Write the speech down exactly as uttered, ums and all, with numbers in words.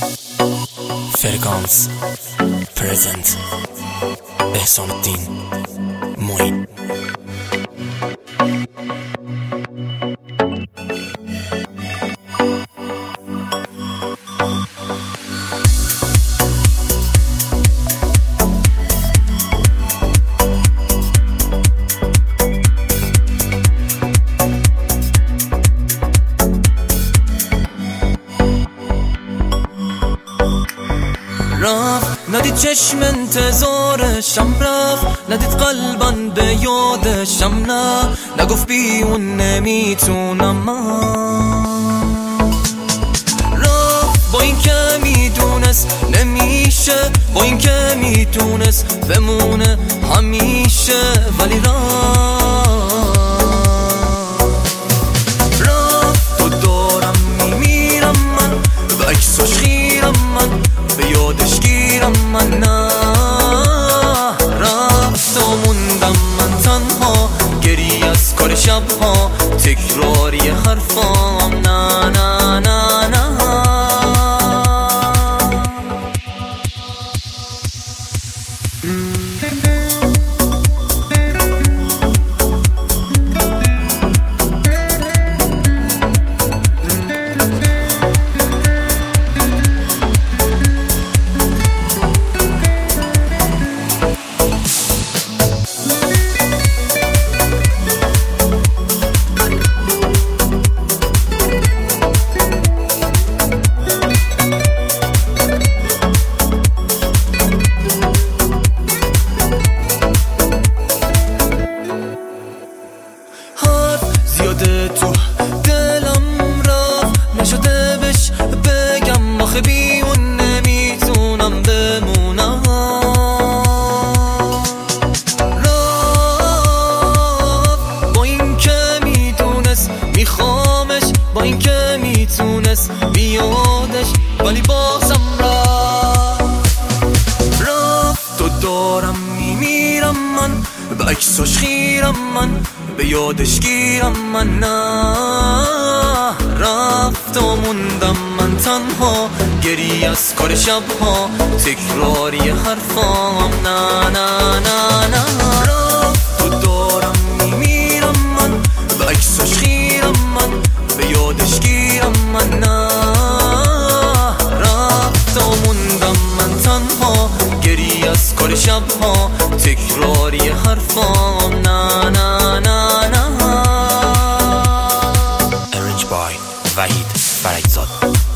فرکانس پرزنت احسان الدین معین. رفت ندید چشم انتظارشم، رفت ندید قلبم به یادشم، نه نگفت بی اون نمیتونم من. رفت با این که میدونست نمیشه، با این که میدونست بمونه همیشه، ولی رفت رفت تو دارم میمیرم من، به عکساش خیرم من، به یادش گیرم من. نه رفت و موندم من تنها، گریه از کار شبها، تکراری حرفام. نه نه نه نه زیاده تو دلم رفت، نشده بهش بگم، آخه بی اون نمیتونم بمونم. رفت با این که میدونست میخوامش، با این که میتونست بیادش، ولی بازم رفت رفت تو دارم میمیرم من، به عکساش خیرم من، به یادش گیرم من. نه رفت و موندم من تنها، گریه از کار شبها، تکراری حرفام. نه نه نه نه رفت تو دارم میمیرم من، به عکساش خیرم من، به یادش گیرم من. نه رفت و موندم من تنها، گریه از کار شبها، تکراری حرفام. نه نه نه نه وحید فرجزاد.